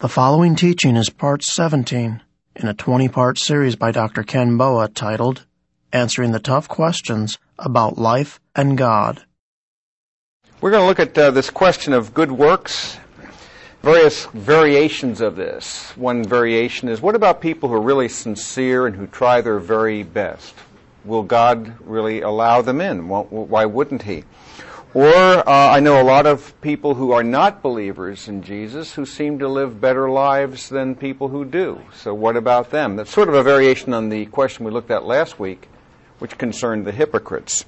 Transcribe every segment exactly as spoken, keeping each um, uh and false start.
The following teaching is part seventeen in a twenty-part series by Doctor Ken Boa titled, Answering the Tough Questions About Life and God. We're going to look at uh, this question of good works, various variations of this. One variation is, what about people who are really sincere and who try their very best? Will God really allow them in? Well, why wouldn't He? Or uh, I know a lot of people who are not believers in Jesus who seem to live better lives than people who do. So what about them? That's sort of a variation on the question we looked at last week, which concerned the hypocrites.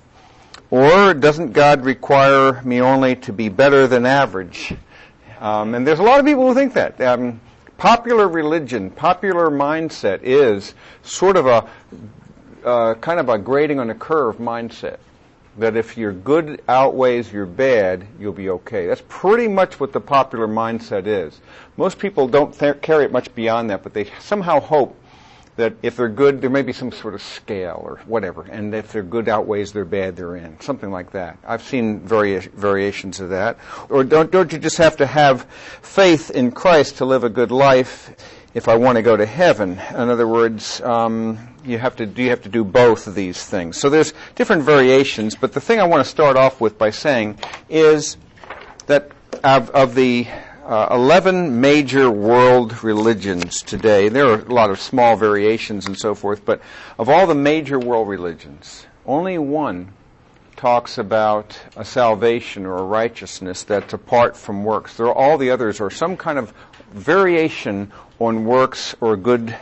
Or doesn't God require me only to be better than average? Um, and there's a lot of people who think that. Um, popular religion, popular mindset is sort of a uh, kind of a grading on a curve mindset. That if your good outweighs your bad, you'll be okay. That's pretty much what the popular mindset is. Most people don't th- carry it much beyond that, but they somehow hope that if they're good, there may be some sort of scale or whatever, and if their good outweighs their bad, they're in. Something like that. I've seen vari- variations of that. Or don't, don't you just have to have faith in Christ to live a good life if I want to go to heaven? In other words, um, you have to do you have to do both of these things. So there's different variations, but the thing I want to start off with by saying is that of, of the uh, eleven major world religions today, there are a lot of small variations and so forth, but of all the major world religions, only one talks about a salvation or a righteousness that's apart from works. There are, all the others are some kind of variation on works or good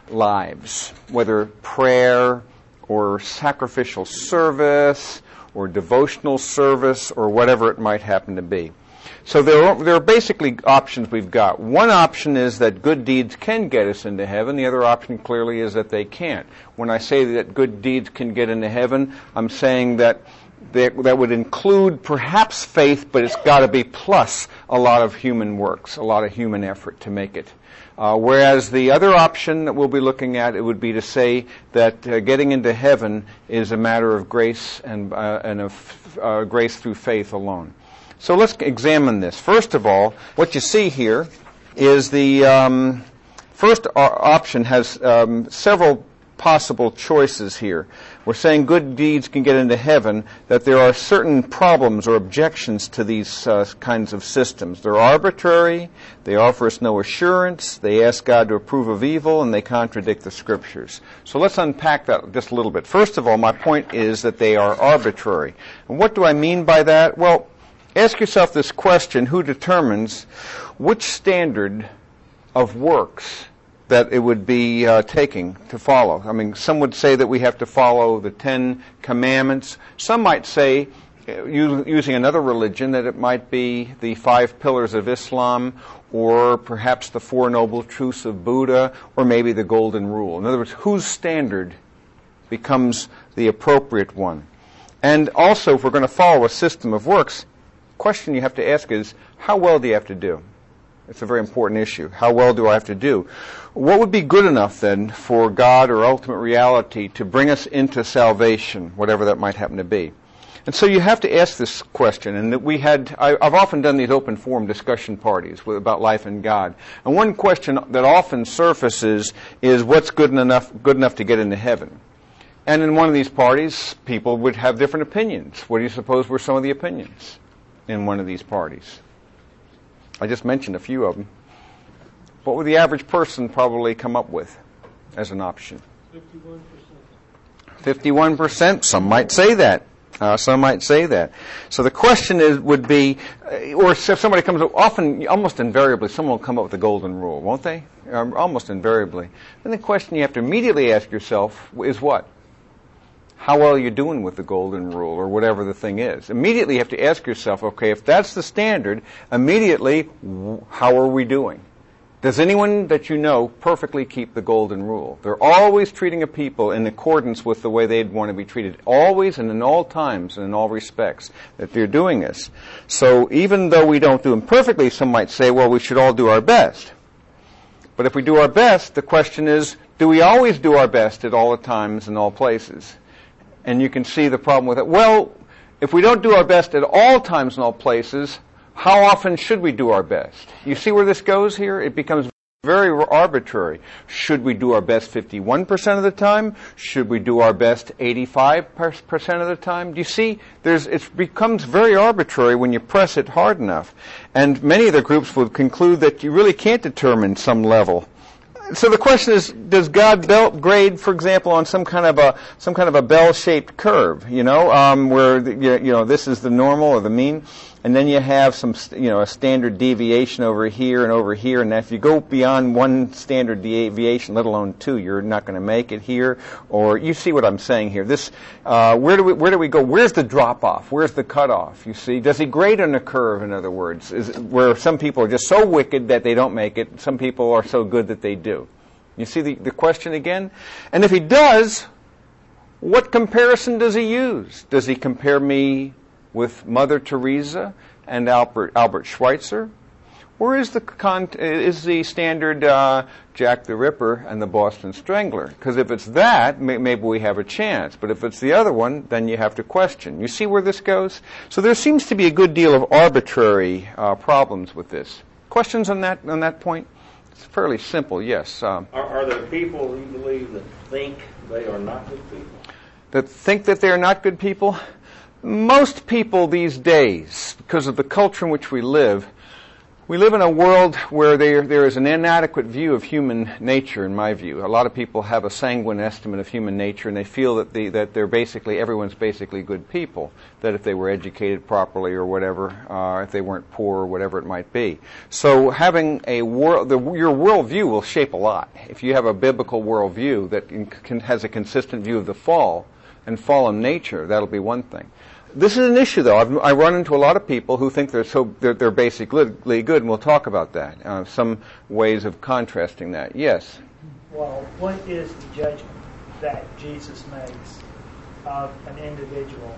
lives, whether prayer or sacrificial service or devotional service or whatever it might happen to be. So there are, there are basically options we've got. One option is that good deeds can get us into heaven. The other option clearly is that they can't. When I say that good deeds can get into heaven, I'm saying that That, that would include perhaps faith, but it's got to be plus a lot of human works, a lot of human effort to make it. Uh, whereas the other option that we'll be looking at, it would be to say that uh, getting into heaven is a matter of grace and, uh, and of uh, grace through faith alone. So let's examine this. First of all, what you see here is the um, first option has um, several possible choices here. We're saying good deeds can get into heaven, that there are certain problems or objections to these uh, kinds of systems. They're arbitrary, they offer us no assurance, they ask God to approve of evil, and they contradict the Scriptures. So let's unpack that just a little bit. First of all, my point is that they are arbitrary. And what do I mean by that? Well, ask yourself this question: who determines which standard of works that it would be uh, taking to follow? I mean, some would say that we have to follow the Ten Commandments. Some might say, uh, using another religion, that it might be the five pillars of Islam, or perhaps the Four Noble Truths of Buddha, or maybe the Golden Rule. In other words, whose standard becomes the appropriate one? And also, if we're going to follow a system of works, the question you have to ask is, how well do you have to do? It's a very important issue. How well do I have to do? What would be good enough then for God or ultimate reality to bring us into salvation, whatever that might happen to be? And so you have to ask this question. And that we had, I, I've often done these open forum discussion parties with, about life and God. And one question that often surfaces is, what's good enough, good enough to get into heaven? And in one of these parties, people would have different opinions. What do you suppose were some of the opinions in one of these parties? I just mentioned a few of them. What would the average person probably come up with as an option? fifty-one percent. fifty-one percent? Some might say that. Uh, some might say that. So the question is, would be, uh, or if somebody comes up, often, almost invariably, someone will come up with the golden rule, won't they? Um, almost invariably. Then the question you have to immediately ask yourself is what? How well are you doing with the golden rule, or whatever the thing is? Immediately you have to ask yourself, okay, if that's the standard, immediately, how are we doing? Does anyone that you know perfectly keep the golden rule? They're always treating a people in accordance with the way they'd want to be treated. Always and in all times and in all respects that they're doing this. So even though we don't do them perfectly, some might say, well, we should all do our best. But if we do our best, the question is, do we always do our best at all the times and all places? And you can see the problem with it. Well, if we don't do our best at all times and all places, How often should we do our best? You see where this goes here? It becomes very arbitrary. Should we do our best fifty-one percent of the time? Should we do our best eighty-five percent of the time? Do you see? There's, it becomes very arbitrary when you press it hard enough. And many of the groups would conclude that you really can't determine some level. So the question is, does God bel- grade, for example, on some kind of a some kind of a bell-shaped curve? You know, um, where the, you know this is the normal or the mean, and then you have some you know a standard deviation over here and over here. And if you go beyond one standard deviation, let alone two, you're not going to make it here. Or you see what I'm saying here? This uh, where do we where do we go? Where's the drop off? Where's the cutoff? You see, does he grade on a curve? In other words, is where some people are just so wicked that they don't make it. Some people are so good that they do. You see the, the question again? And if he does, what comparison does he use? Does he compare me with Mother Teresa and Albert Albert Schweitzer? Or is the con- is the standard uh, Jack the Ripper and the Boston Strangler? Because if it's that, may- maybe we have a chance. But if it's the other one, then you have to question. You see where this goes? So there seems to be a good deal of arbitrary uh, problems with this. Questions on that on that point? It's fairly simple, yes. Um, are, are there people you believe that think they are not good people? That think that they are not good people? Most people these days, because of the culture in which we live, we live in a world where there, there is an inadequate view of human nature, in my view. A lot of people have a sanguine estimate of human nature, and they feel that the, that they're basically, everyone's basically good people. That if they were educated properly or whatever, uh, if they weren't poor or whatever it might be. So having a world, the, your worldview will shape a lot. If you have a biblical worldview that in, can, has a consistent view of the fall and fallen nature, that'll be one thing. This is an issue, though. I've, I run into a lot of people who think they're so they're, they're basically good, and we'll talk about that. Uh, some ways of contrasting that. Yes. Well, what is the judgment that Jesus makes of an individual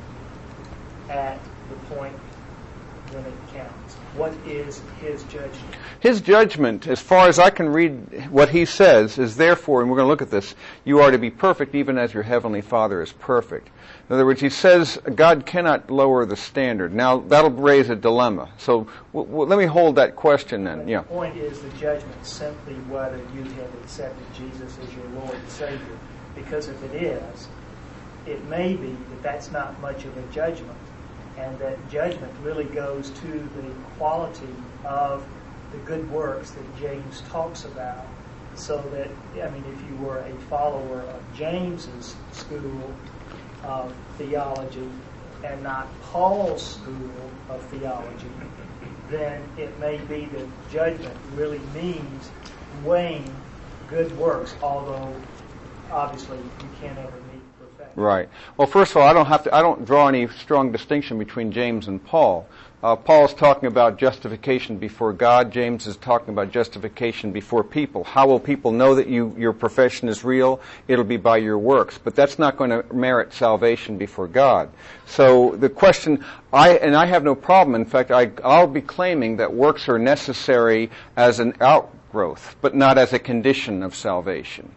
at the point when it counts? What is his judgment? His judgment, as far as I can read what he says, is therefore, and we're going to look at this, you are to be perfect even as your heavenly Father is perfect. In other words, he says God cannot lower the standard. Now, that'll raise a dilemma. So w- w- let me hold that question then. Yeah. The point is the judgment simply whether you have accepted Jesus as your Lord and Savior. Because if it is, it may be that that's not much of a judgment, and that judgment really goes to the quality of the good works that James talks about. So that, I mean, if you were a follower of James's school of theology and not Paul's school of theology, then it may be that judgment really means weighing good works, although obviously you can't ever meet perfection. Right. Well, first of all, I don't have to. I don't draw any strong distinction between James and Paul. Uh, Paul's talking about justification before God. James is talking about justification before people. How will people know that you your profession is real? It'll be by your works. But that's not going to merit salvation before God. So the question, I and I have no problem. In fact, I, I'll be claiming that works are necessary as an outgrowth, but not as a condition of salvation.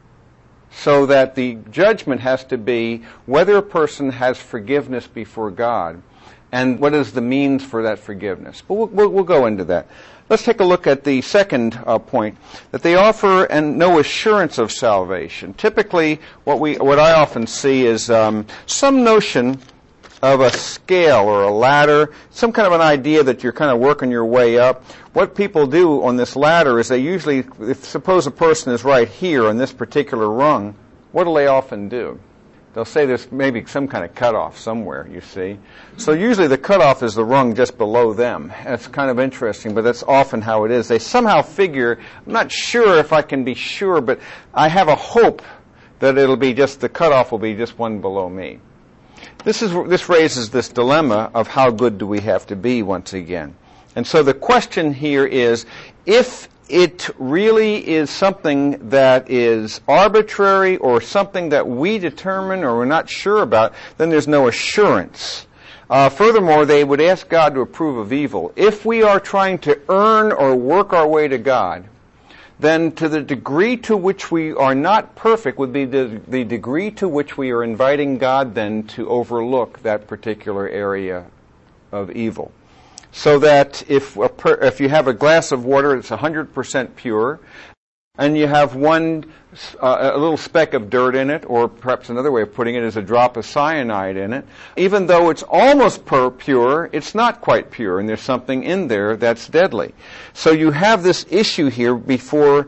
So that the judgment has to be whether a person has forgiveness before God, and what is the means for that forgiveness. But we'll, we'll, we'll go into that. Let's take a look at the second uh, point, that they offer and no assurance of salvation. Typically, what we what I often see is um, some notion of a scale or a ladder, some kind of an idea that you're kind of working your way up. What people do on this ladder is they usually, if suppose a person is right here on this particular rung, what do they often do? They'll say there's maybe some kind of cutoff somewhere, you see. So usually the cutoff is the rung just below them. That's kind of interesting, but that's often how it is. They somehow figure, I'm not sure if I can be sure, but I have a hope that it'll be just, the cutoff will be just one below me. This is this raises this dilemma of how good do we have to be once again. And so the question here is, if it really is something that is arbitrary or something that we determine or we're not sure about, then there's no assurance. Uh, furthermore, they would ask God to approve of evil. If we are trying to earn or work our way to God, then to the degree to which we are not perfect would be the, the degree to which we are inviting God then to overlook that particular area of evil. So that if a per, if you have a glass of water that's one hundred percent pure, and you have one, uh, a little speck of dirt in it, or perhaps another way of putting it is a drop of cyanide in it, even though it's almost per pure, it's not quite pure, and there's something in there that's deadly. So you have this issue here before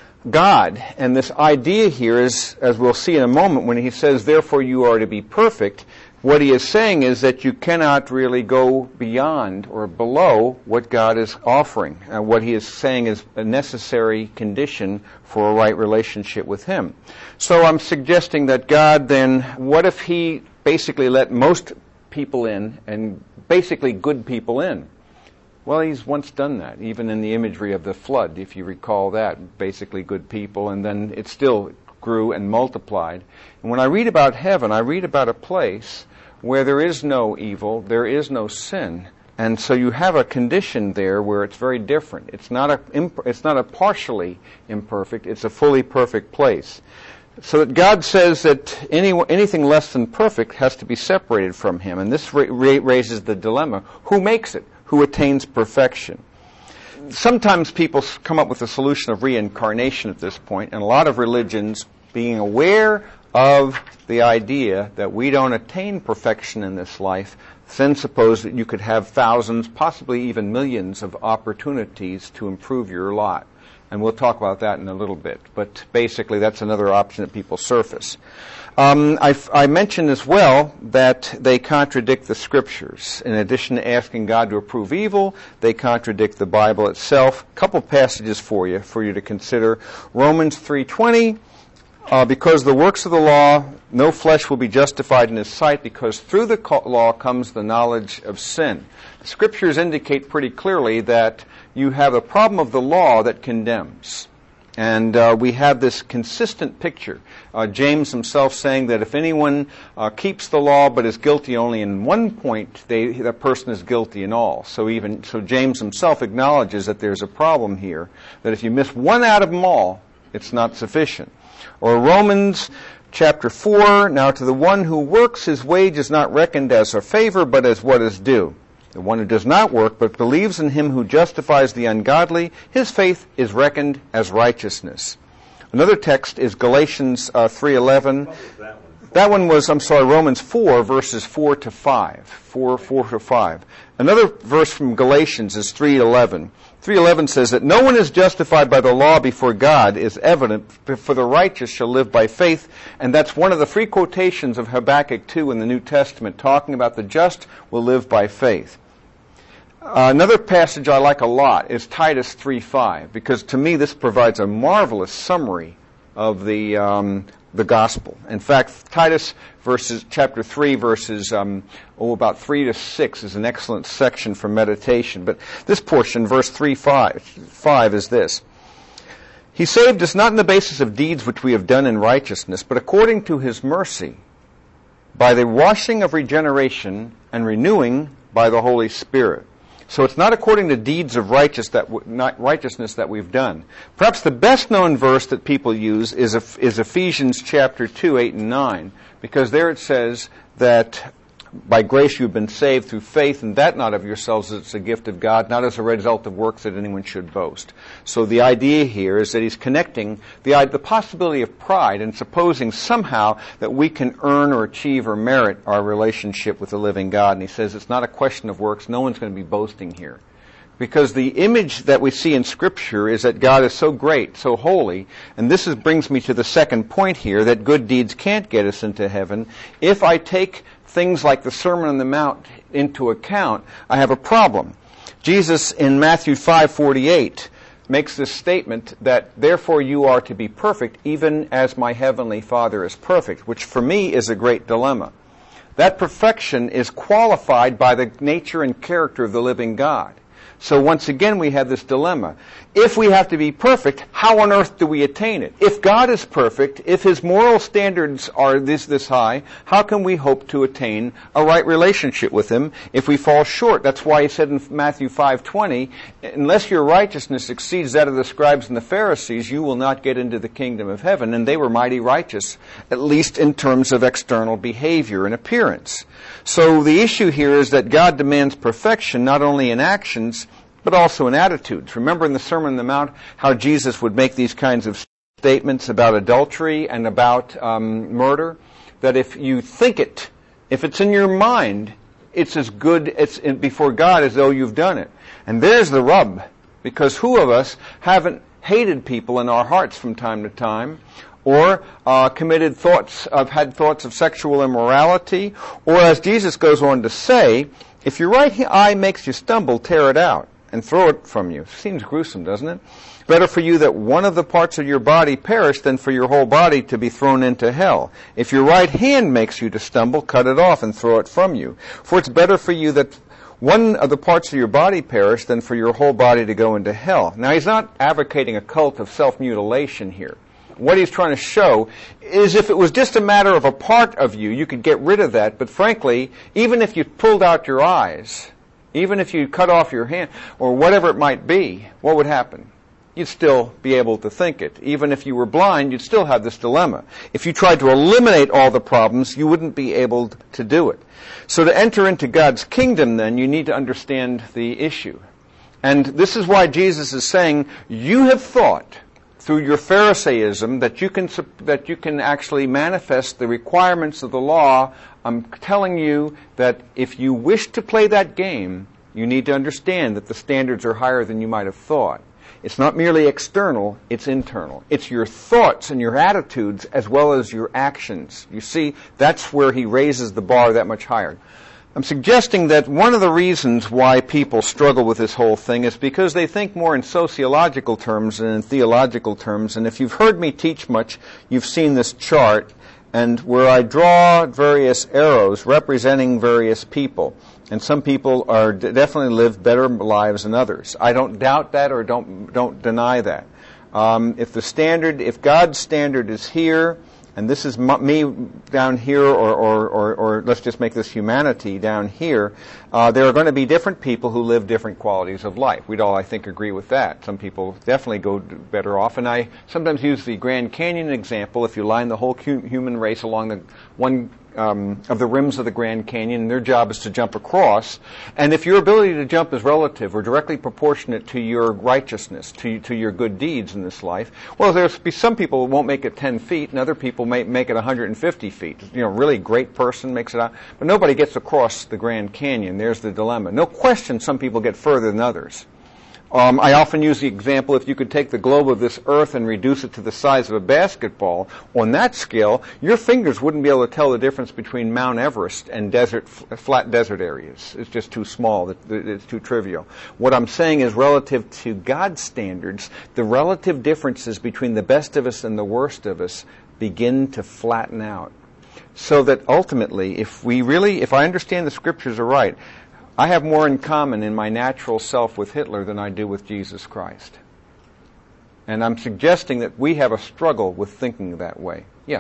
God, and this idea here is, as we'll see in a moment, when he says, therefore you are to be perfect, what he is saying is that you cannot really go beyond or below what God is offering. Uh, what he is saying is a necessary condition for a right relationship with him. So I'm suggesting that God then, what if he basically let most people in, and basically good people in? Well, he's once done that, even in the imagery of the flood, if you recall that, basically good people, and then it still grew and multiplied. And when I read about heaven, I read about a place where there is no evil, there is no sin, and so you have a condition there where it's very different. It's not a imp- it's not a partially imperfect; it's a fully perfect place. So that God says that any anything less than perfect has to be separated from him, and this ra- ra- raises the dilemma: who makes it? Who attains perfection? Sometimes people come up with a solution of reincarnation at this point, and a lot of religions, being aware of the idea that we don't attain perfection in this life, then suppose that you could have thousands, possibly even millions of opportunities to improve your lot. And we'll talk about that in a little bit. But basically, that's another option that people surface. Um, I, I mentioned as well that they contradict the Scriptures. In addition to asking God to approve evil, they contradict the Bible itself. A couple passages for you, for you to consider. Romans three twenty. Uh, because the works of the law, no flesh will be justified in his sight, because through the co- law comes the knowledge of sin. The Scriptures indicate pretty clearly that you have a problem of the law that condemns. And uh, we have this consistent picture. Uh, James himself saying that if anyone uh, keeps the law but is guilty only in one point, they, that person is guilty in all. So even so, James himself acknowledges that there's a problem here, that if you miss one out of them all, it's not sufficient. Or Romans chapter four, now to the one who works, his wage is not reckoned as a favor, but as what is due. The one who does not work, but believes in him who justifies the ungodly, his faith is reckoned as righteousness. Another text is Galatians uh, three eleven. That one. That one was, I'm sorry, Romans four, verses four to five. four, four to five. Another verse from Galatians is three eleven. three eleven says that no one is justified by the law before God is evident, for the righteous shall live by faith. And that's one of the free quotations of Habakkuk two in the New Testament, talking about the just will live by faith. Uh, another passage I like a lot is Titus three five, because to me this provides a marvelous summary of the um, the gospel. In fact, Titus verses chapter three, verses um, oh about three to six is an excellent section for meditation. But this portion, verse three five, five, is this: He saved us not on the basis of deeds which we have done in righteousness, but according to his mercy, by the washing of regeneration and renewing by the Holy Spirit. So it's not according to deeds of righteous that w- not righteousness that we've done. Perhaps the best known verse that people use is, is Ephesians chapter two, eight and nine, because there it says that by grace you've been saved through faith, and that not of yourselves, it's a gift of God, not as a result of works that anyone should boast. So the idea here is that he's connecting the, the possibility of pride and supposing somehow that we can earn or achieve or merit our relationship with the living God. And he says it's not a question of works. No one's going to be boasting here. Because the image that we see in Scripture is that God is so great, so holy, and this is, brings me to the second point here, that good deeds can't get us into heaven. If I take things like the Sermon on the Mount into account, I have a problem. Jesus in Matthew five forty-eight makes this statement that therefore you are to be perfect even as my heavenly Father is perfect, which for me is a great dilemma. That perfection is qualified by the nature and character of the living God. So once again we have this dilemma. if we have to be perfect, how on earth do we attain it? If God is perfect, if His moral standards are this this high, how can we hope to attain a right relationship with Him if we fall short? That's why He said in Matthew five twenty, unless your righteousness exceeds that of the scribes and the Pharisees, you will not get into the kingdom of heaven. And they were mighty righteous, at least in terms of external behavior and appearance. So the issue here is that God demands perfection not only in actions, but also in attitudes. Remember in the Sermon on the Mount how Jesus would make these kinds of statements about adultery and about um, murder? That if you think it, if it's in your mind, it's as good it's in, before God as though you've done it. And there's the rub, because who of us haven't hated people in our hearts from time to time, or uh, committed thoughts of, had thoughts of sexual immorality, or as Jesus goes on to say, if your right eye makes you stumble, tear it out and throw it from you. Seems gruesome, doesn't it? Better for you that one of the parts of your body perish than for your whole body to be thrown into hell. If your right hand makes you to stumble, cut it off and throw it from you. For it's better for you that one of the parts of your body perish than for your whole body to go into hell. Now, he's not advocating a cult of self-mutilation here. What he's trying to show is if it was just a matter of a part of you, you could get rid of that. But frankly, even if you pulled out your eyes, even if you cut off your hand, or whatever it might be, what would happen? You'd still be able to think it. Even if you were blind, you'd still have this dilemma. If you tried to eliminate all the problems, you wouldn't be able to do it. So to enter into God's kingdom, then, you need to understand the issue. And this is why Jesus is saying, you have thought through your Pharisaism that you can that you can actually manifest the requirements of the law. I'm telling you that if you wish to play that game, you need to understand that the standards are higher than you might have thought. It's not merely external, it's internal. It's your thoughts and your attitudes as well as your actions. You see, that's where he raises the bar that much higher. I'm suggesting that one of the reasons why people struggle with this whole thing is because they think more in sociological terms than in theological terms. And if you've heard me teach much, you've seen this chart, and where I draw various arrows representing various people. And some people are definitely live better lives than others. I don't doubt that or don't don't deny that. Um, if the standard, if God's standard is here, and this is me down here, or, or, or, or let's just make this humanity down here, uh, there are going to be different people who live different qualities of life. We'd all, I think, agree with that. Some people definitely go better off. And I sometimes use the Grand Canyon example. If you line the whole human race along the one Um, of the rims of the Grand Canyon, and their job is to jump across. And if your ability to jump is relative or directly proportionate to your righteousness, to to your good deeds in this life, well, there'll be some people who won't make it ten feet, and other people may make it one hundred fifty feet. You know, really great person makes it out, but nobody gets across the Grand Canyon. There's the dilemma. No question, some people get further than others. Um, I often use the example, if you could take the globe of this earth and reduce it to the size of a basketball, on that scale, your fingers wouldn't be able to tell the difference between Mount Everest and desert, flat desert areas. It's just too small. It's too trivial. What I'm saying is, relative to God's standards, the relative differences between the best of us and the worst of us begin to flatten out. So that ultimately, if we really, if I understand the Scriptures are right, I have more in common in my natural self with Hitler than I do with Jesus Christ. And I'm suggesting that we have a struggle with thinking that way. Yeah.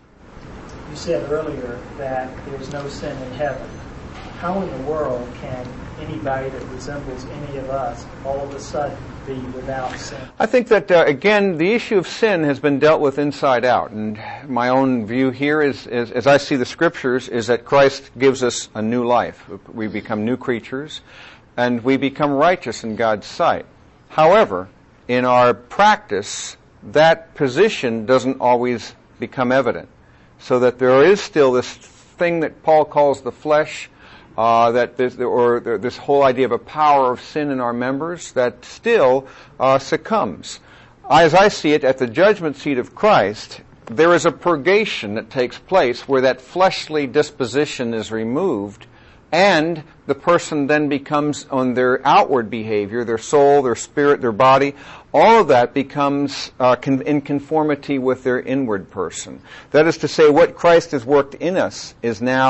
You said earlier that there's no sin in heaven. How in the world can anybody that resembles any of us all of a sudden be without sin? I think that, uh, again, the issue of sin has been dealt with inside out. And my own view here is, is, as I see the Scriptures, is that Christ gives us a new life. We become new creatures, and we become righteous in God's sight. However, in our practice, that position doesn't always become evident. So that there is still this thing that Paul calls the flesh, Uh, that this, or this whole idea of a power of sin in our members that still uh, succumbs. As I see it, at the judgment seat of Christ, there is a purgation that takes place where that fleshly disposition is removed, and the person then becomes, on their outward behavior, their soul, their spirit, their body, all of that becomes uh, con- in conformity with their inward person. That is to say, what Christ has worked in us is now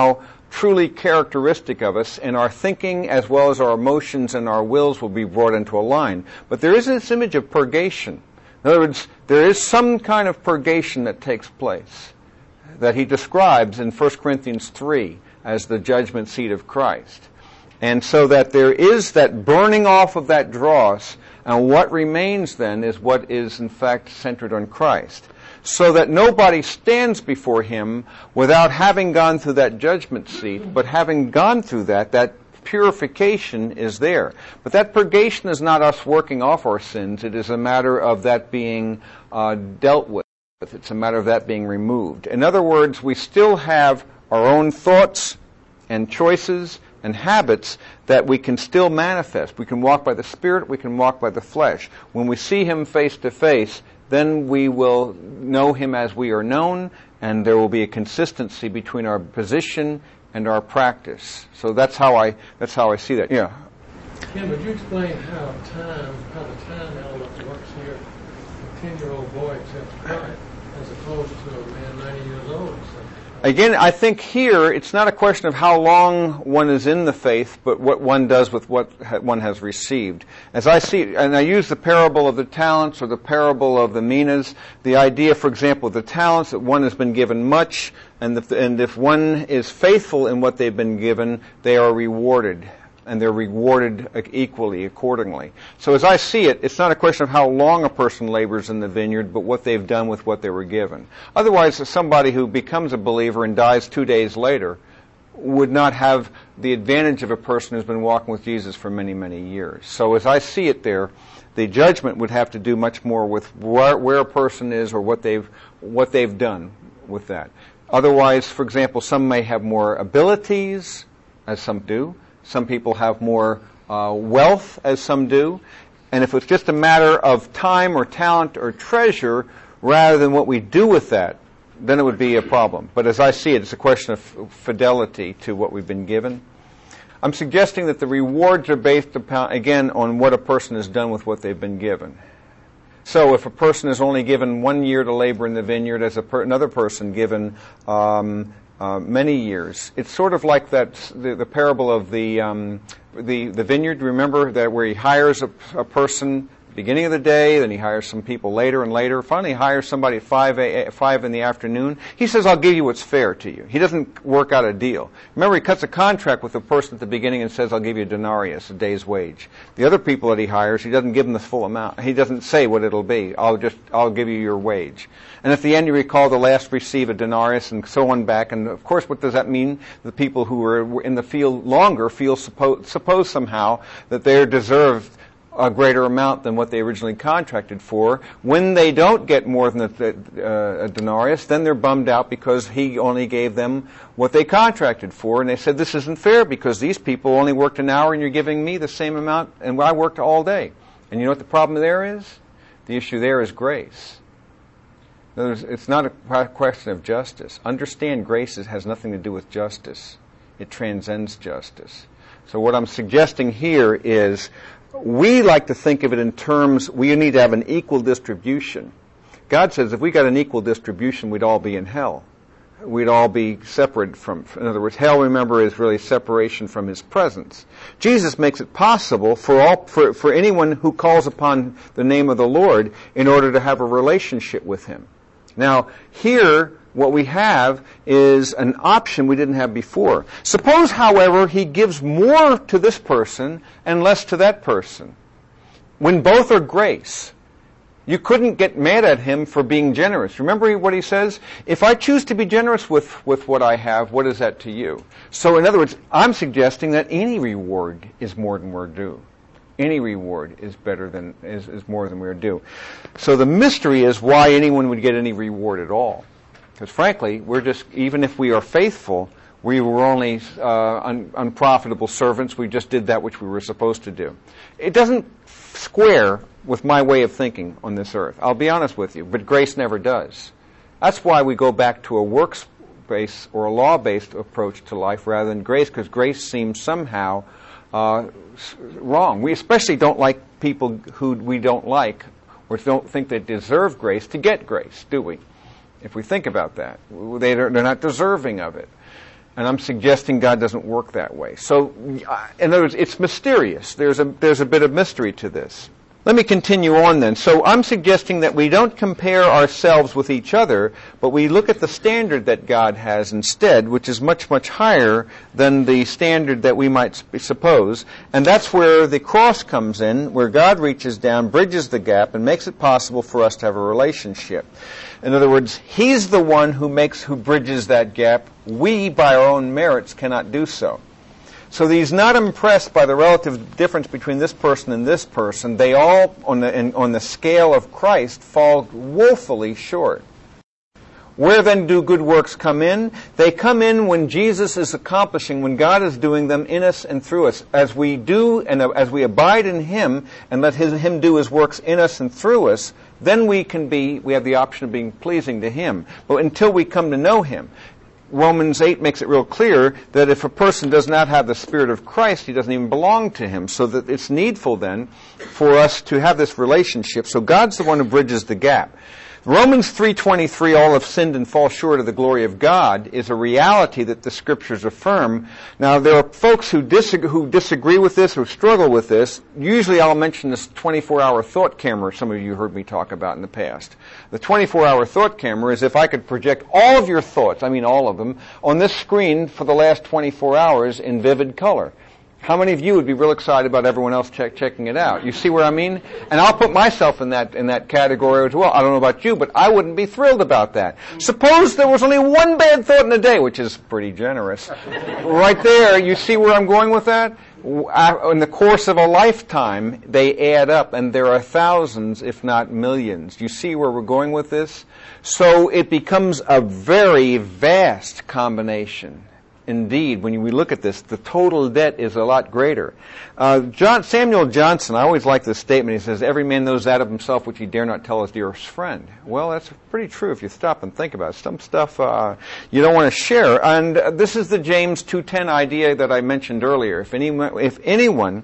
truly characteristic of us, and our thinking as well as our emotions and our wills will be brought into a line. But there is this image of purgation. In other words, there is some kind of purgation that takes place that he describes in First Corinthians three as the judgment seat of Christ. And so that there is that burning off of that dross, and what remains then is what is in fact centered on Christ. So that nobody stands before him without having gone through that judgment seat, but having gone through that, that purification is there. But that purgation is not us working off our sins. It is a matter of that being uh, dealt with. It's a matter of that being removed. In other words, we still have our own thoughts and choices and habits that we can still manifest. We can walk by the Spirit, we can walk by the flesh. When we see him face to face, then we will know him as we are known, and there will be a consistency between our position and our practice. So that's how I that's how I see that. Yeah. Ken, would you explain how time, how the time element works here? A ten-year-old boy accepts Christ as opposed to a man ninety years old. So. Again, I think here it's not a question of how long one is in the faith, but what one does with what one has received. As I see, and I use the parable of the talents or the parable of the minas, the idea, for example, the talents, that one has been given much, and if, and if one is faithful in what they've been given, they are rewarded. And they're rewarded equally, accordingly. So as I see it, it's not a question of how long a person labors in the vineyard, but what they've done with what they were given. Otherwise, somebody who becomes a believer and dies two days later would not have the advantage of a person who's been walking with Jesus for many, many years. So as I see it there, the judgment would have to do much more with where, where a person is or what they've what they've done with that. Otherwise, for example, some may have more abilities, as some do. Some people have more uh, wealth, as some do. And if it's just a matter of time or talent or treasure, rather than what we do with that, then it would be a problem. But as I see it, it's a question of fidelity to what we've been given. I'm suggesting that the rewards are based upon, again, on what a person has done with what they've been given. So if a person is only given one year to labor in the vineyard, as a per- another person given um, Uh, many years. It's sort of like that the, the parable of the um, the the vineyard. Remember that where he hires a, a person at the beginning of the day, then he hires some people later and later. Finally, he hires somebody at five a, five in the afternoon. He says, "I'll give you what's fair to you." He doesn't work out a deal. Remember, he cuts a contract with the person at the beginning and says, "I'll give you a denarius, a day's wage." The other people that he hires, he doesn't give them the full amount. He doesn't say what it'll be. I'll just I'll give you your wage. And at the end, you recall the last receive a denarius and so on back. And of course, what does that mean? The people who are in the field longer feel suppose, suppose somehow that they're deserved a greater amount than what they originally contracted for. When they don't get more than a, uh, a denarius, then they're bummed out because he only gave them what they contracted for. And they said, this isn't fair because these people only worked an hour and you're giving me the same amount and I worked all day. And you know what the problem there is? The issue there is grace. It's not a question of justice. Understand, grace has nothing to do with justice. It transcends justice. So what I'm suggesting here is we like to think of it in terms, we need to have an equal distribution. God says if we got an equal distribution, we'd all be in hell. We'd all be separate from, in other words, hell, remember, is really separation from his presence. Jesus makes it possible for all, for, for anyone who calls upon the name of the Lord in order to have a relationship with him. Now, here, what we have is an option we didn't have before. Suppose, however, he gives more to this person and less to that person. When both are grace, you couldn't get mad at him for being generous. Remember what he says? If I choose to be generous with, with what I have, what is that to you? So, in other words, I'm suggesting that any reward is more than we're due. Any reward is better than is, is more than we're due. So the mystery is why anyone would get any reward at all. Because frankly, we're just, even if we are faithful, we were only uh, un, unprofitable servants. We just did that which we were supposed to do. It doesn't square with my way of thinking on this earth. I'll be honest with you, but grace never does. That's why we go back to a works-based or a law-based approach to life rather than grace, because grace seems somehow Uh, wrong. We especially don't like people who we don't like or don't think they deserve grace to get grace, do we? If we think about that, they, they're not deserving of it. And I'm suggesting God doesn't work that way. So, in other words, it's mysterious. There's a, there's a bit of mystery to this. Let me continue on then. So I'm suggesting that we don't compare ourselves with each other, but we look at the standard that God has instead, which is much, much higher than the standard that we might suppose. And that's where the cross comes in, where God reaches down, bridges the gap, and makes it possible for us to have a relationship. In other words, He's the one who makes, who bridges that gap. We, by our own merits, cannot do so. So He's not impressed by the relative difference between this person and this person. They all, on the, in, on the scale of Christ, fall woefully short. Where then do good works come in? They come in when Jesus is accomplishing, when God is doing them in us and through us. As we do, and as we abide in Him, and let his, Him do His works in us and through us, then we can be, we have the option of being pleasing to Him. But until we come to know Him, Romans eight makes it real clear that if a person does not have the Spirit of Christ, he doesn't even belong to Him. So that it's needful then for us to have this relationship. So God's the one who bridges the gap. Romans three twenty-three, all have sinned and fall short of the glory of God, is a reality that the Scriptures affirm. Now, there are folks who disagree, who disagree with this or struggle with this. Usually I'll mention this twenty-four hour thought camera some of you heard me talk about in the past. The twenty-four hour thought camera is if I could project all of your thoughts, I mean all of them, on this screen for the last twenty-four hours in vivid color. How many of you would be real excited about everyone else check, checking it out? You see where I mean? And I'll put myself in that in that category as well. I don't know about you, but I wouldn't be thrilled about that. Suppose there was only one bad thought in a day, which is pretty generous. Right there, you see where I'm going with that? In the course of a lifetime, they add up, and there are thousands, if not millions. You see where we're going with this? So it becomes a very vast combination. Indeed, when we look at this, the total debt is a lot greater. Uh, John, Samuel Johnson, I always like this statement. He says, every man knows that of himself which he dare not tell his dearest friend. Well, that's pretty true if you stop and think about it. Some stuff uh, you don't want to share. And uh, this is the James two ten idea that I mentioned earlier. If anyone, if anyone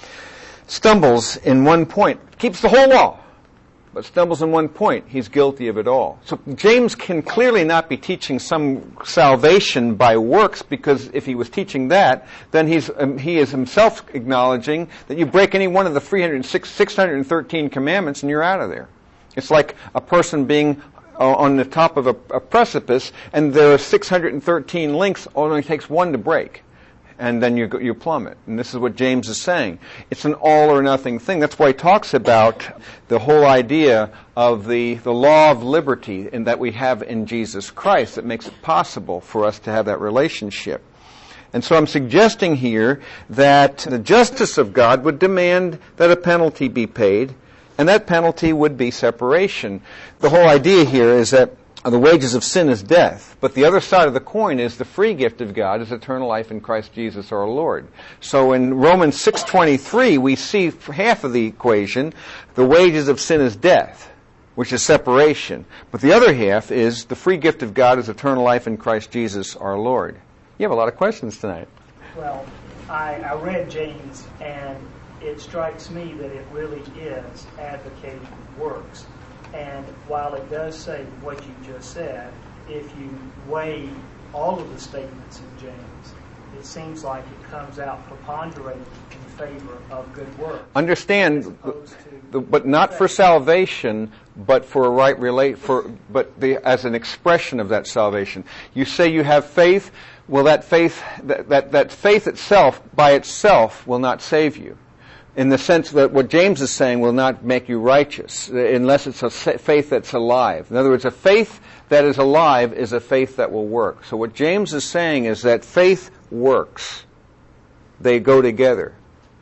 stumbles in one point, keeps the whole law, but stumbles in one point, he's guilty of it all. So James can clearly not be teaching some salvation by works, because if he was teaching that, then he's um, he is himself acknowledging that you break any one of the three hundred six, six hundred thirteen commandments and you're out of there. It's like a person being uh, on the top of a, a precipice and there are six hundred thirteen links, only takes one to break. And then you you plummet. And this is what James is saying. It's an all or nothing thing. That's why he talks about the whole idea of the, the law of liberty in that we have in Jesus Christ that makes it possible for us to have that relationship. And so I'm suggesting here that the justice of God would demand that a penalty be paid, and that penalty would be separation. The whole idea here is that the wages of sin is death, but the other side of the coin is the free gift of God is eternal life in Christ Jesus our Lord. So in Romans six twenty-three, we see half of the equation, the wages of sin is death, which is separation. But the other half is the free gift of God is eternal life in Christ Jesus our Lord. You have a lot of questions tonight. Well, I, I read James, and it strikes me that it really is advocating works. And while it does say what you just said, if you weigh all of the statements in James, it seems like it comes out preponderating in favor of good works. Understand, the, but not for salvation, but for a right relate for, but the, as an expression of that salvation. You say you have faith. Well, that faith, that, that, that faith itself, by itself, will not save you. In the sense that what James is saying will not make you righteous unless it's a faith that's alive. In other words, a faith that is alive is a faith that will work. So what James is saying is that faith works. They go together.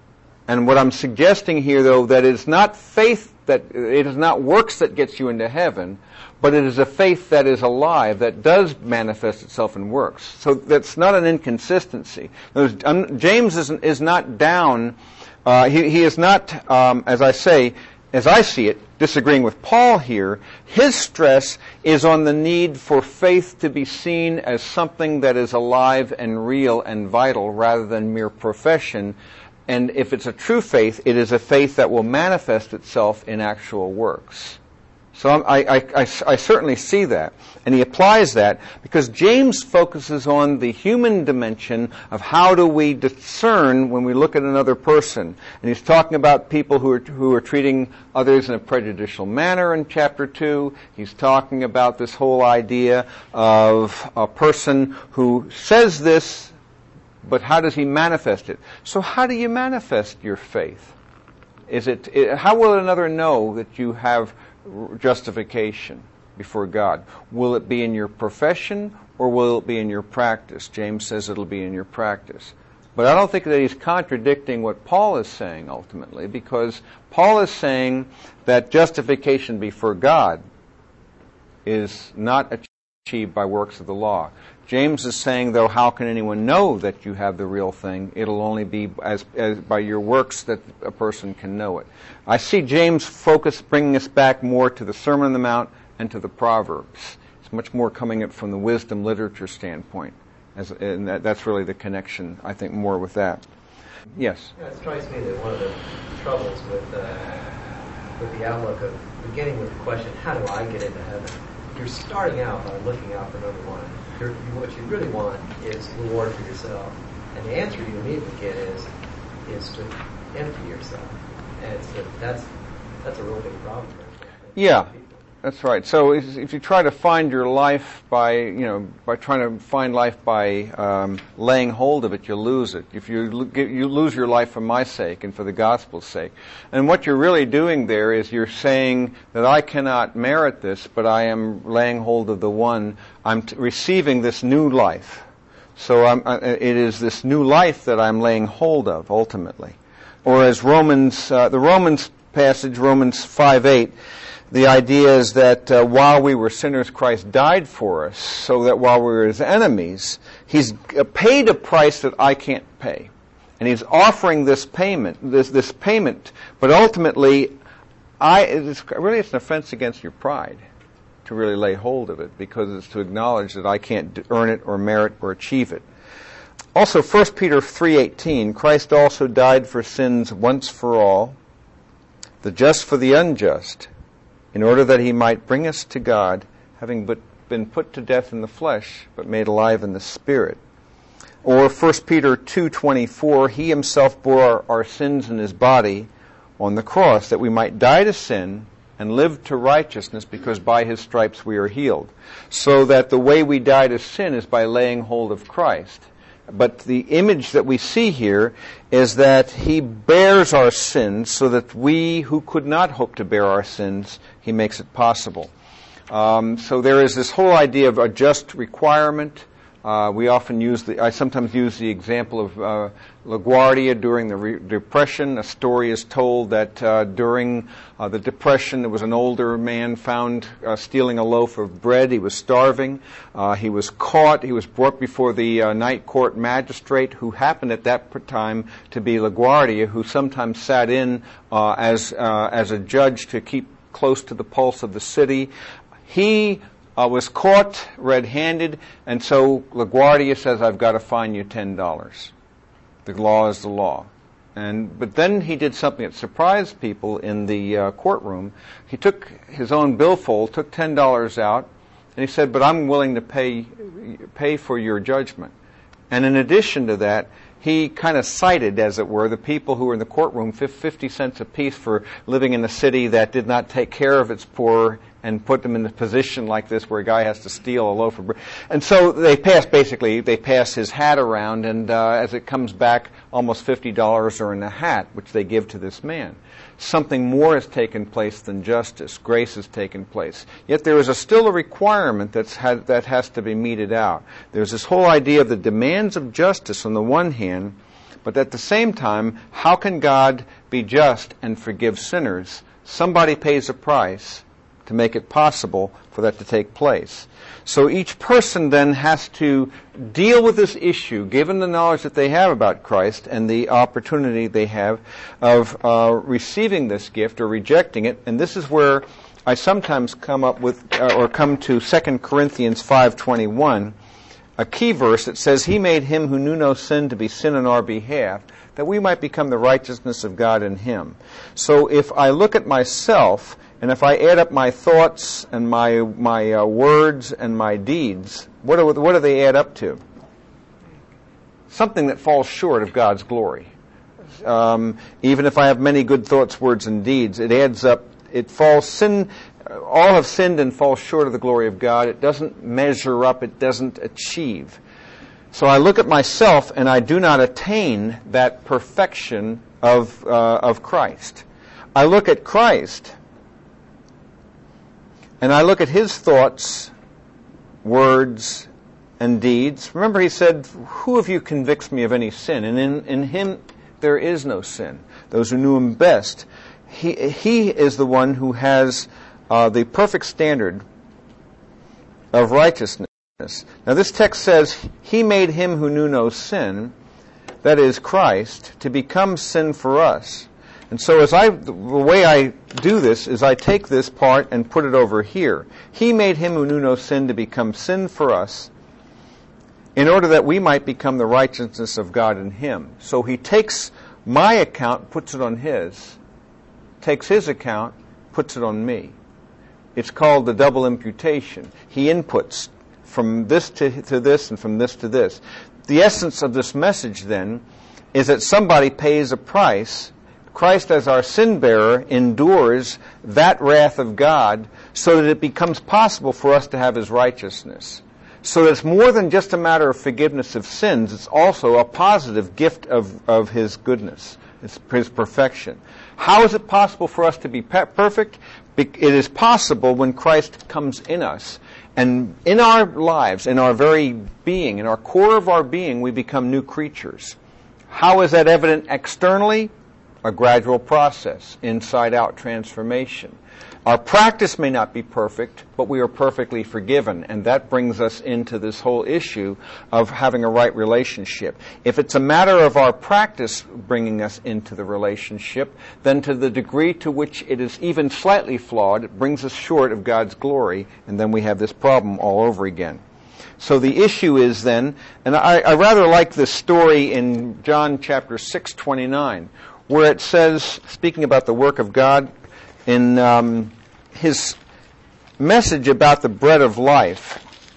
And what I'm suggesting here, though, that it's not faith that, it is not works that gets you into heaven, but it is a faith that is alive, that does manifest itself in works. So that's not an inconsistency. James is, is not down... Uh, he, he is not, um, as I say, as I see it, disagreeing with Paul here. His stress is on the need for faith to be seen as something that is alive and real and vital rather than mere profession. And if it's a true faith, it is a faith that will manifest itself in actual works. So I'm, I, I, I, I certainly see that. And he applies that because James focuses on the human dimension of how do we discern when we look at another person. And he's talking about people who are, who are treating others in a prejudicial manner in chapter two. He's talking about this whole idea of a person who says this, but how does he manifest it? So how do you manifest your faith? Is it, it how will another know that you have justification before God? Will it be in your profession or will it be in your practice? James says it'll be in your practice. But I don't think that he's contradicting what Paul is saying ultimately, because Paul is saying that justification before God is not achieved by works of the law. James is saying, though, how can anyone know that you have the real thing? It'll only be as, as by your works that a person can know it. I see James focus, bringing us back more to the Sermon on the Mount and to the Proverbs. It's much more coming up from the wisdom literature standpoint. As, and that, that's really the connection, I think, more with that. Yes? Yeah, it strikes me that one of the troubles with, uh, with the outlook of beginning with the question, how do I get into heaven? You're starting out by looking out for number one. You're, what you really want is reward for yourself. And the answer you immediately get is is to empty yourself. And it's the, that's that's a real big problem. Yeah, that's right. So if, if you try to find your life by, you know, by trying to find life by um, laying hold of it, you lose it. If you you lose your life for my sake and for the gospel's sake. And what you're really doing there is you're saying that I cannot merit this, but I am laying hold of the one. I'm t- receiving this new life. So I'm, uh, it is this new life that I'm laying hold of ultimately. Or as Romans, uh, the Romans passage, Romans five eight, the idea is that uh, while we were sinners, Christ died for us, so that while we were his enemies, he's paid a price that I can't pay. And he's offering this payment, this this payment, but ultimately, I it's, really it's an offense against your pride to really lay hold of it, because it's to acknowledge that I can't earn it or merit or achieve it. Also, First Peter three eighteen, Christ also died for sins once for all, the just for the unjust, in order that he might bring us to God, having but been put to death in the flesh, but made alive in the Spirit. Or First Peter two twenty-four, he himself bore our, our sins in his body on the cross, that we might die to sin and live to righteousness, because by his stripes we are healed. So that the way we die to sin is by laying hold of Christ. But the image that we see here is that he bears our sins so that we who could not hope to bear our sins, he makes it possible. Um, so there is this whole idea of a just requirement. Uh, we often use the, I sometimes use the example of uh, LaGuardia during the re- Depression. A story is told that uh, during uh, the Depression, there was an older man found uh, stealing a loaf of bread. He was starving. Uh, he was caught. He was brought before the uh, night court magistrate, who happened at that time to be LaGuardia, who sometimes sat in uh, as uh, as a judge to keep close to the pulse of the city. He Uh, was caught red-handed, and so LaGuardia says, I've got to fine you ten dollars. The law is the law. And But then he did something that surprised people in the uh, courtroom. He took his own billfold, took ten dollars out, and he said, but I'm willing to pay pay for your judgment. And in addition to that, he kind of cited, as it were, the people who were in the courtroom, fifty cents apiece for living in a city that did not take care of its poor and put them in a position like this where a guy has to steal a loaf of bread. And so they pass, basically, they pass his hat around, and uh, as it comes back, almost fifty dollars are in the hat, which they give to this man. Something more has taken place than justice. Grace has taken place. Yet there is a, still a requirement that's had, that has to be meted out. There's this whole idea of the demands of justice on the one hand, but at the same time, how can God be just and forgive sinners? Somebody pays a price to make it possible for that to take place. So each person then has to deal with this issue, given the knowledge that they have about Christ and the opportunity they have of uh, receiving this gift or rejecting it. And this is where I sometimes come up with, uh, or come to Second Corinthians five twenty-one, a key verse that says, he made him who knew no sin to be sin on our behalf, that we might become the righteousness of God in him. So if I look at myself And if I add up my thoughts and my my uh, words and my deeds, what do, what do they add up to? Something that falls short of God's glory. Um, even if I have many good thoughts, words, and deeds, it adds up. It falls sin. All have sinned and fall short of the glory of God. It doesn't measure up. It doesn't achieve. So I look at myself, and I do not attain that perfection of uh, of Christ. I look at Christ, and I look at His thoughts, words, and deeds. Remember, He said, "Who of you convicts me of any sin?" And in, in Him there is no sin. Those who knew Him best, He He is the one who has uh, the perfect standard of righteousness. Now, this text says, He made Him who knew no sin, that is Christ, to become sin for us. And so as I, the way I do this is I take this part and put it over here. He made Him who knew no sin to become sin for us, in order that we might become the righteousness of God in Him. So He takes my account, puts it on His, takes His account, puts it on me. It's called the double imputation. He inputs from this to, to this and from this to this. The essence of this message, then, is that somebody pays a price. Christ, as our sin bearer, endures that wrath of God so that it becomes possible for us to have His righteousness. So that it's more than just a matter of forgiveness of sins. It's also a positive gift of, of His goodness. It's His perfection. How is it possible for us to be perfect? It is possible when Christ comes in us. And in our lives, in our very being, in our core of our being, we become new creatures. How is that evident externally? A gradual process, inside-out transformation. Our practice may not be perfect, but we are perfectly forgiven, and that brings us into this whole issue of having a right relationship. If it's a matter of our practice bringing us into the relationship, then to the degree to which it is even slightly flawed, it brings us short of God's glory, and then we have this problem all over again. So the issue is then, and I, I rather like this story in John chapter six twenty-nine, where it says, speaking about the work of God, in um, his message about the bread of life,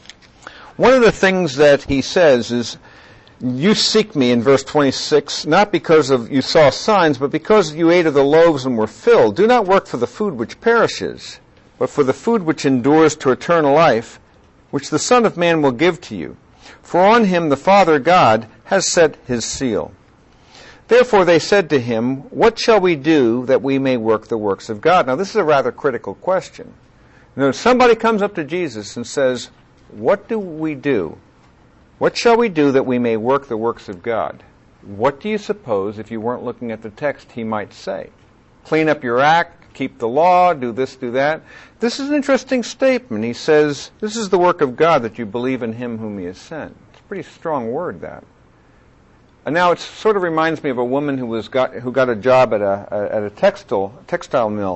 one of the things that he says is, you seek me, in verse twenty-six, not because of you saw signs, but because you ate of the loaves and were filled. Do not work for the food which perishes, but for the food which endures to eternal life, which the Son of Man will give to you. For on Him the Father God has set His seal. Therefore they said to Him, what shall we do that we may work the works of God? Now this is a rather critical question. You know, somebody comes up to Jesus and says, what do we do? What shall we do that we may work the works of God? What do you suppose, if you weren't looking at the text, he might say? Clean up your act, keep the law, do this, do that. This is an interesting statement. He says, this is the work of God, that you believe in Him whom He has sent. It's a pretty strong word, that. And now it sort of reminds me of a woman who was got who got a job at a, a at a textile textile mill,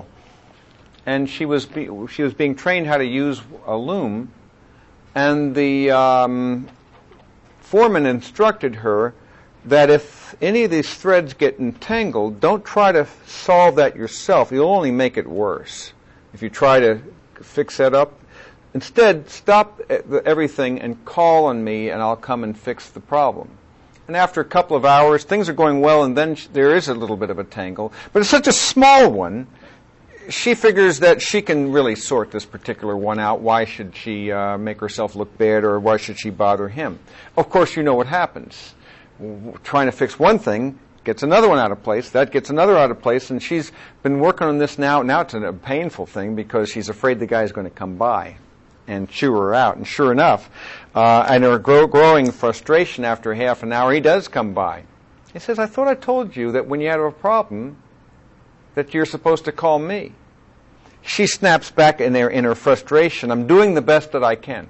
and she was be, she was being trained how to use a loom, and the um, foreman instructed her that if any of these threads get entangled, don't try to solve that yourself. You'll only make it worse if you try to fix that up. Instead, stop everything and call on me, and I'll come and fix the problem. And after a couple of hours, things are going well, and then there is a little bit of a tangle. But it's such a small one, she figures that she can really sort this particular one out. Why should she uh, make herself look bad, or why should she bother him? Of course, you know what happens. Trying to fix one thing gets another one out of place. That gets another out of place, and she's been working on this now. Now it's a painful thing because she's afraid the guy's going to come by and chew her out. And sure enough, uh, and her grow, growing frustration after half an hour, he does come by. He says, I thought I told you that when you had a problem, that you're supposed to call me. She snaps back in her, in her frustration, I'm doing the best that I can.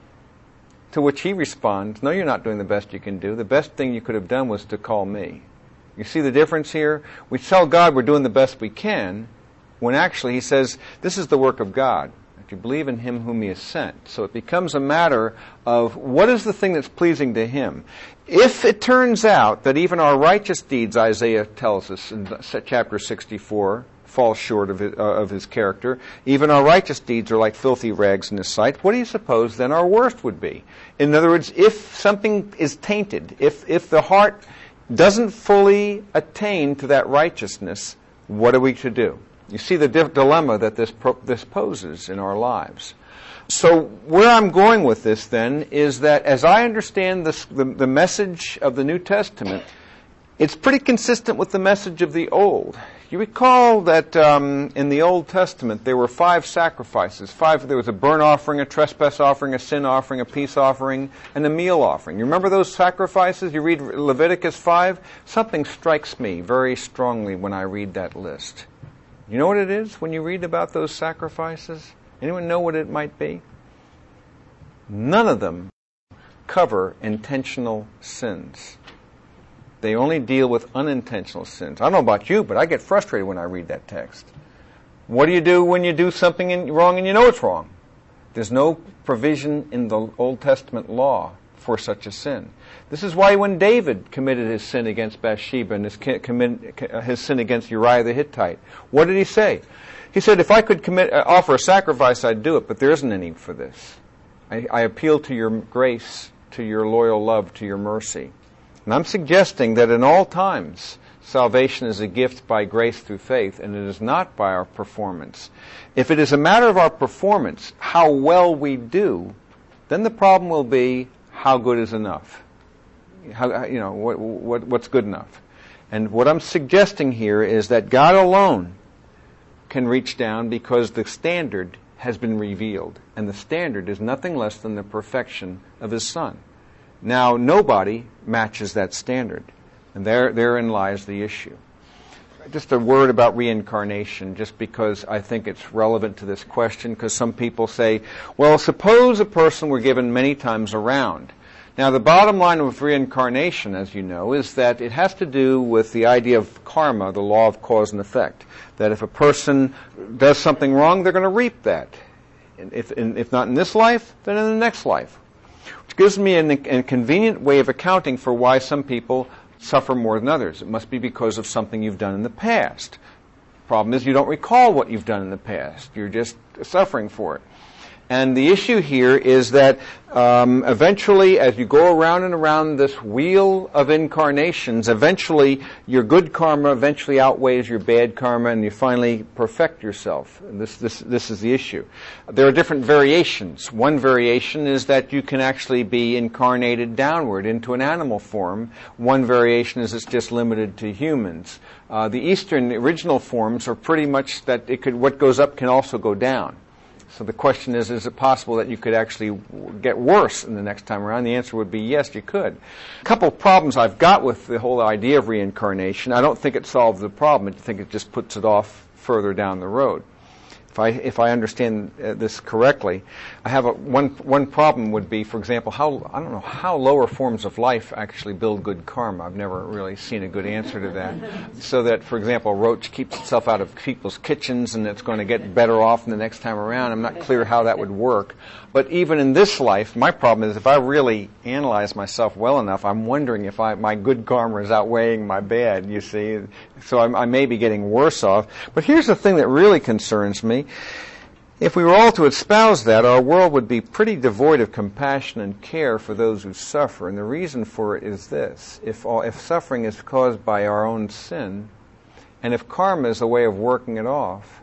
To which he responds, no, you're not doing the best you can do. The best thing you could have done was to call me. You see the difference here? We tell God we're doing the best we can, when actually He says, this is the work of God. You believe in Him whom He has sent. So it becomes a matter of what is the thing that's pleasing to Him. If it turns out that even our righteous deeds, Isaiah tells us in chapter sixty-four, falls short of his, uh, of his character. Even our righteous deeds are like filthy rags in his sight. What do you suppose then our worst would be? In other words, if something is tainted, if if the heart doesn't fully attain to that righteousness, what are we to do? You see the di- dilemma that this pro- this poses in our lives. So where I'm going with this then is that as I understand this, the, the message of the New Testament, it's pretty consistent with the message of the Old. You recall that um, in the Old Testament there were five sacrifices. Five. There was a burnt offering, a trespass offering, a sin offering, a peace offering, and a meal offering. You remember those sacrifices? You read Leviticus five? Something strikes me very strongly when I read that list. You know what it is when you read about those sacrifices? Anyone know what it might be? None of them cover intentional sins. They only deal with unintentional sins. I don't know about you, but I get frustrated when I read that text. What do you do when you do something in, wrong and you know it's wrong? There's no provision in the Old Testament law for such a sin. This is why when David committed his sin against Bathsheba and his, commit, his sin against Uriah the Hittite, what did he say? He said, if I could commit, uh, offer a sacrifice, I'd do it, but there isn't any for this. I, I appeal to your grace, to your loyal love, to your mercy. And I'm suggesting that in all times, salvation is a gift by grace through faith, and it is not by our performance. If it is a matter of our performance, how well we do, then the problem will be how good is enough. How, you know, what, what, what's good enough. And what I'm suggesting here is that God alone can reach down because the standard has been revealed, and the standard is nothing less than the perfection of His Son. Now, nobody matches that standard, and there, therein lies the issue. Just a word about reincarnation, just because I think it's relevant to this question, because some people say, well, suppose a person were given many times around. Now, the bottom line with reincarnation, as you know, is that it has to do with the idea of karma, the law of cause and effect, that if a person does something wrong, they're going to reap that. If, if not in this life, then in the next life. Which gives me an inconvenient way of accounting for why some people suffer more than others. It must be because of something you've done in the past. Problem is you don't recall what you've done in the past. You're just suffering for it. And the issue here is that um, eventually, as you go around and around this wheel of incarnations, eventually your good karma eventually outweighs your bad karma, and you finally perfect yourself. And this, this, this is the issue. There are different variations. One variation is that you can actually be incarnated downward into an animal form. One variation is it's just limited to humans. Uh, the Eastern original forms are pretty much that it could, what goes up can also go down. So the question is, is it possible that you could actually get worse in the next time around? The answer would be yes, you could. A couple of problems I've got with the whole idea of reincarnation. I don't think it solves the problem. I think it just puts it off further down the road. If I if I understand uh, this correctly, I have a, one one problem would be, for example, how I don't know how lower forms of life actually build good karma. I've never really seen a good answer to that. So that, for example, a roach keeps itself out of people's kitchens and it's going to get better off the next time around. I'm not clear how that would work. But even in this life, my problem is if I really analyze myself well enough, I'm wondering if I, my good karma is outweighing my bad, you see. So I, I may be getting worse off. But here's the thing that really concerns me. If we were all to espouse that, our world would be pretty devoid of compassion and care for those who suffer. And the reason for it is this. If, all, if suffering is caused by our own sin, and if karma is a way of working it off,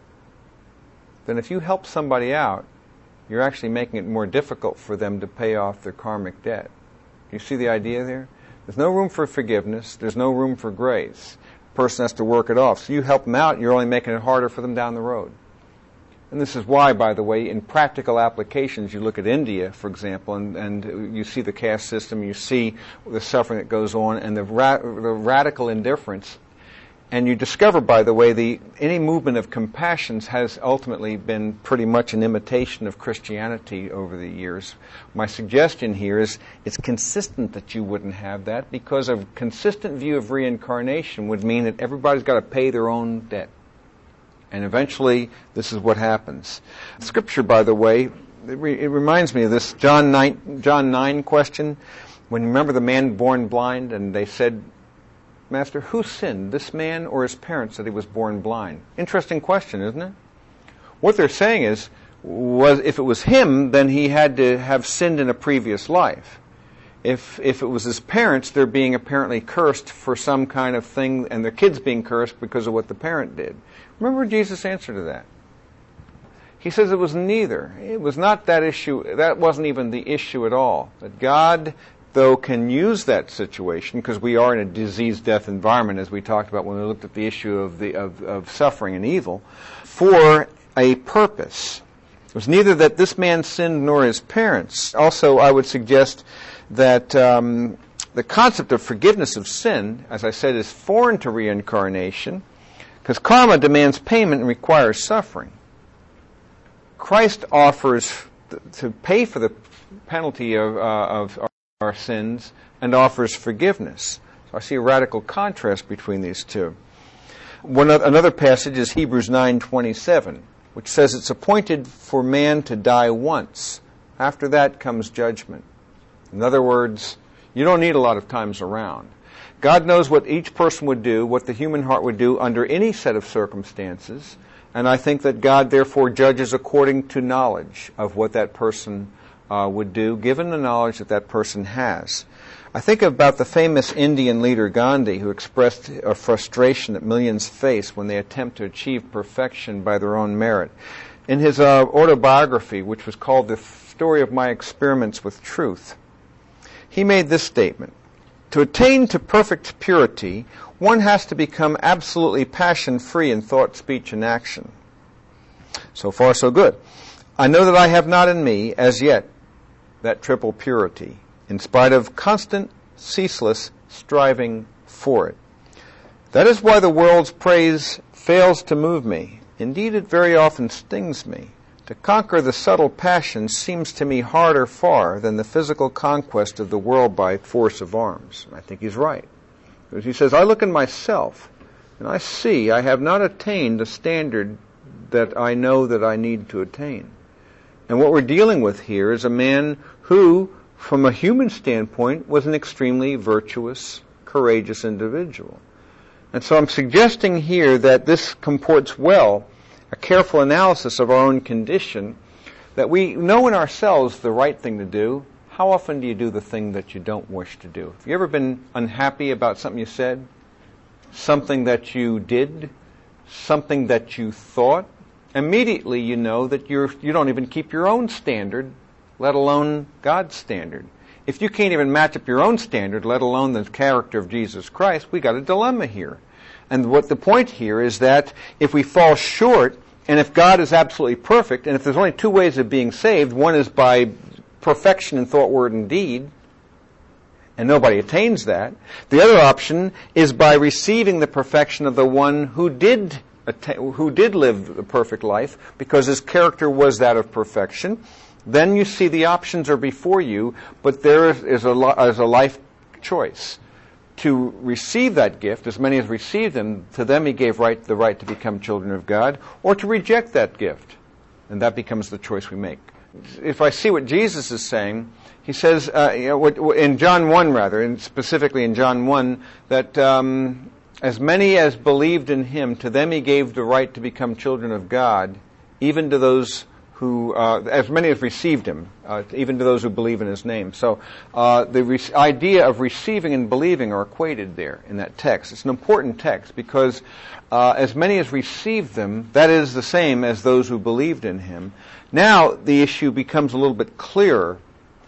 then if you help somebody out, you're actually making it more difficult for them to pay off their karmic debt. You see the idea there? There's no room for forgiveness. There's no room for grace. The person has to work it off. So you help them out, you're only making it harder for them down the road. And this is why, by the way, in practical applications, you look at India, for example, and, and you see the caste system, you see the suffering that goes on, and the, ra- the radical indifference. And you discover, by the way, the any movement of compassion has ultimately been pretty much an imitation of Christianity over the years. My suggestion here is it's consistent that you wouldn't have that, because a consistent view of reincarnation would mean that everybody's got to pay their own debt. And eventually, this is what happens. Scripture, by the way, it, re- it reminds me of this John nine, John nine question. When you remember the man born blind, and they said, Master, who sinned, this man or his parents, that he was born blind? Interesting question, isn't it? What they're saying is, was if it was him, then he had to have sinned in a previous life. If if it was his parents, they're being apparently cursed for some kind of thing, and their kids being cursed because of what the parent did. Remember Jesus' answer to that? He says it was neither. It was not that issue. That wasn't even the issue at all. That God, though, can use that situation, because we are in a disease-death environment, as we talked about when we looked at the issue of the of, of suffering and evil, for a purpose. It was neither that this man sinned nor his parents. Also, I would suggest that um, the concept of forgiveness of sin, as I said, is foreign to reincarnation, because karma demands payment and requires suffering. Christ offers th- to pay for the penalty of, uh, of our, our sins and offers forgiveness. So I see a radical contrast between these two. One another passage is Hebrews nine twenty-seven, which says it's appointed for man to die once. After that comes judgment. In other words, you don't need a lot of times around. God knows what each person would do, what the human heart would do under any set of circumstances, and I think that God therefore judges according to knowledge of what that person uh, would do, given the knowledge that that person has. I think about the famous Indian leader Gandhi, who expressed a frustration that millions face when they attempt to achieve perfection by their own merit. In his uh, autobiography, which was called The Story of My Experiments with Truth, he made this statement: to attain to perfect purity, one has to become absolutely passion-free in thought, speech, and action. So far, so good. I know that I have not in me, as yet, that triple purity, in spite of constant, ceaseless striving for it. That is why the world's praise fails to move me. Indeed, it very often stings me. To conquer the subtle passion seems to me harder far than the physical conquest of the world by force of arms. And I think he's right. Because he says, I look in myself, and I see I have not attained the standard that I know that I need to attain. And what we're dealing with here is a man who, from a human standpoint, was an extremely virtuous, courageous individual. And so I'm suggesting here that this comports well a careful analysis of our own condition, that we know in ourselves the right thing to do. How often do you do the thing that you don't wish to do? Have you ever been unhappy about something you said? Something that you did? Something that you thought? Immediately you know that you're, you don't even keep your own standard, let alone God's standard. If you can't even match up your own standard, let alone the character of Jesus Christ, we got a dilemma here. And what the point here is that if we fall short, and if God is absolutely perfect, and if there's only two ways of being saved, one is by perfection in thought, word, and deed, and nobody attains that. The other option is by receiving the perfection of the one who did attain, who did live the perfect life, because his character was that of perfection. Then you see the options are before you, but there is a, is a life choice. To receive that gift, as many as received them, to them he gave right, the right to become children of God, or to reject that gift. And that becomes the choice we make. If I see what Jesus is saying, he says, uh, you know, what, in John one rather, and specifically in John one, that um, as many as believed in him, to them he gave the right to become children of God, even to those who, uh, as many as received him, uh, even to those who believe in his name. So uh, the re- idea of receiving and believing are equated there in that text. It's an important text because uh, as many as received them, that is the same as those who believed in him. Now the issue becomes a little bit clearer.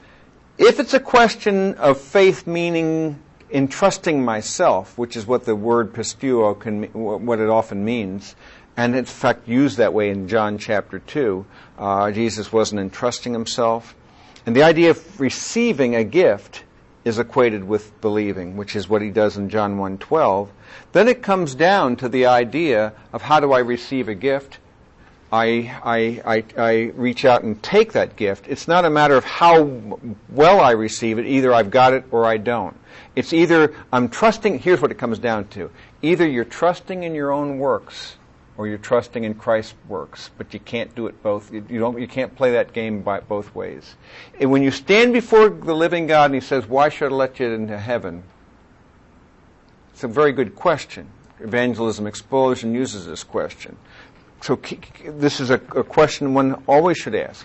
If it's a question of faith meaning entrusting myself, which is what the word pisteuo can, what it often means, and in fact used that way in John chapter two. Uh, Jesus wasn't entrusting himself. And the idea of receiving a gift is equated with believing, which is what he does in John one twelve. Then it comes down to the idea of how do I receive a gift? I, I, I, I reach out and take that gift. It's not a matter of how well I receive it. Either I've got it or I don't. It's either I'm trusting, here's what it comes down to. Either you're trusting in your own works or you're trusting in Christ's works, but you can't do it both. You don't. You can't play that game by both ways. And when you stand before the living God and he says, why should I let you into heaven? It's a very good question. Evangelism Explosion uses this question. So this is a, a question one always should ask.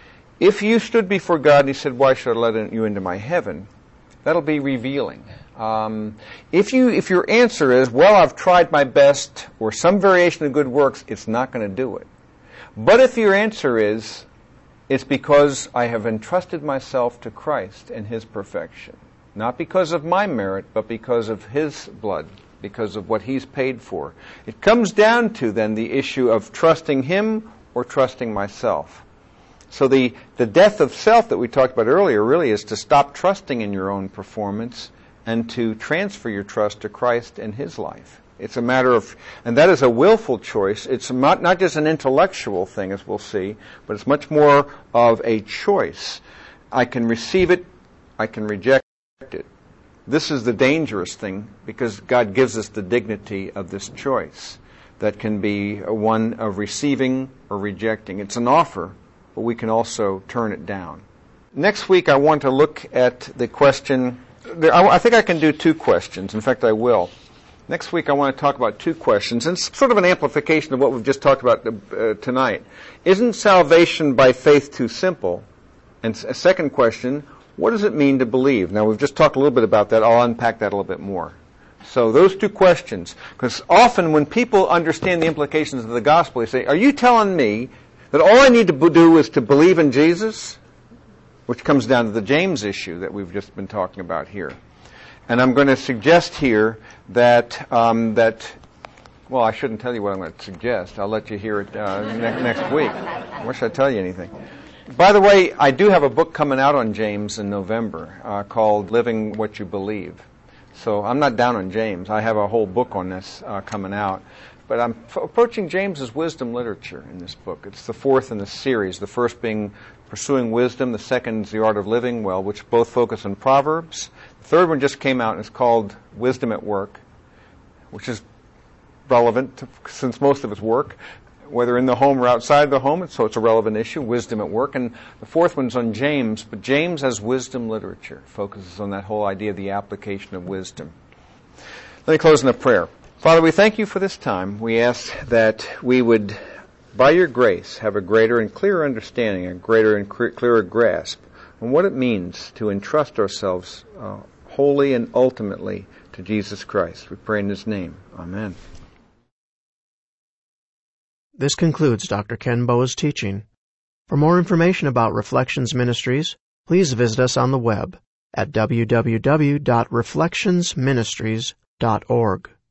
If you stood before God and He said, "Why should I let you into my heaven?" That'll be revealing. Um, if you, if your answer is, "Well, I've tried my best," or some variation of good works, it's not going to do it. But if your answer is, "It's because I have entrusted myself to Christ and His perfection," not because of my merit, but because of His blood, because of what He's paid for. It comes down to then the issue of trusting Him or trusting myself. So the, the death of self that we talked about earlier really is to stop trusting in your own performance and to transfer your trust to Christ and His life. It's a matter of, and that is a willful choice. It's not, not just an intellectual thing, as we'll see, but it's much more of a choice. I can receive it, I can reject it. This is the dangerous thing, because God gives us the dignity of this choice that can be one of receiving or rejecting. It's an offer, but we can also turn it down. Next week I want to look at the question, I think I can do two questions. In fact, I will. Next week I want to talk about two questions, and it's sort of an amplification of what we've just talked about uh, tonight. Isn't salvation by faith too simple? And a second question, what does it mean to believe? Now, we've just talked a little bit about that. I'll unpack that a little bit more. So those two questions, because often when people understand the implications of the gospel, they say, "Are you telling me that all I need to do is to believe in Jesus?" Which comes down to the James issue that we've just been talking about here. And I'm going to suggest here that, um, that, well, I shouldn't tell you what I'm going to suggest. I'll let you hear it uh, ne- next week. Why should I tell you anything? By the way, I do have a book coming out on James in November uh, called Living What You Believe. So I'm not down on James. I have a whole book on this uh, coming out. But I'm f- approaching James as wisdom literature in this book. It's the fourth in the series, the first being Pursuing Wisdom, the second is The Art of Living Well, which both focus on Proverbs. The third one just came out, and it's called Wisdom at Work, which is relevant to, since most of it's work, whether in the home or outside the home, so it's a relevant issue, wisdom at work. And the fourth one's on James, but James as wisdom literature focuses on that whole idea of the application of wisdom. Let me close in a prayer. Father, we thank you for this time. We ask that we would, by your grace, have a greater and clearer understanding, a greater and clearer grasp on what it means to entrust ourselves uh, wholly and ultimately to Jesus Christ. We pray in His name. Amen. This concludes Doctor Ken Boa's teaching. For more information about Reflections Ministries, please visit us on the web at w w w dot reflections ministries dot org.